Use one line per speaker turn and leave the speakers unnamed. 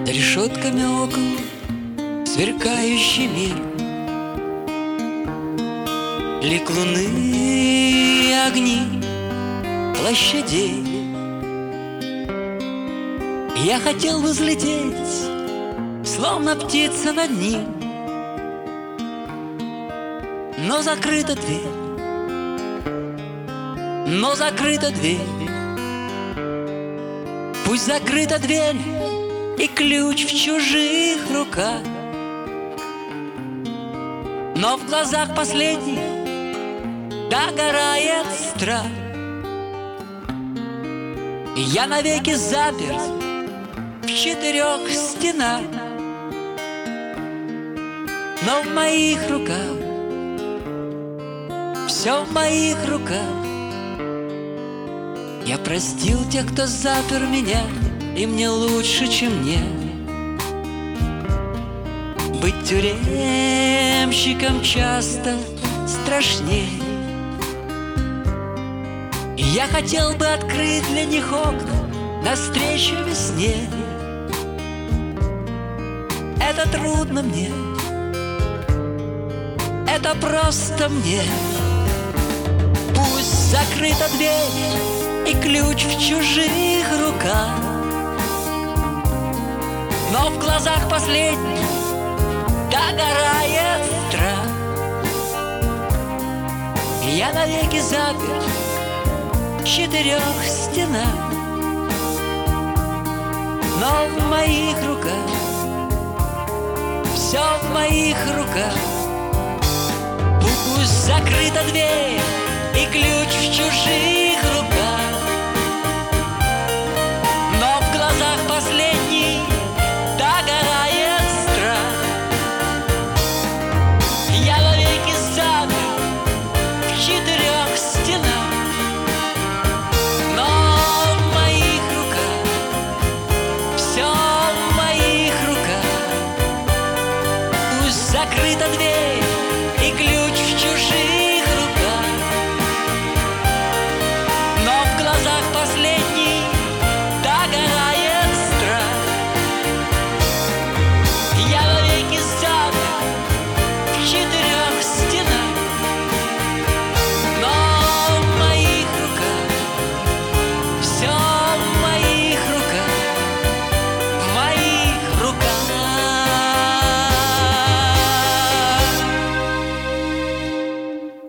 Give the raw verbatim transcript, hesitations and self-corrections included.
решетками окон сверкающий мир, лик луны и огни площадей. Я хотел взлететь, словно птица над ним, но закрыта дверь, но закрыта дверь. Пусть закрыта дверь и ключ в чужих руках, но в глазах последних догорает страх. И я навеки заперт в четырех стенах, но в моих руках, все в моих руках. Я простил тех, кто запер меня, и мне лучше, чем мне быть тюремщиком часто страшнее. И я хотел бы открыть для них окна навстречу весне. Это трудно мне, это просто мне. Пусть закрыта дверь и ключ в чужих руках, но в глазах последних догорает страх. И я навеки запер в четырех стенах, но в моих руках, все в моих руках. Пусть закрыта дверь и ключ в чужих руках,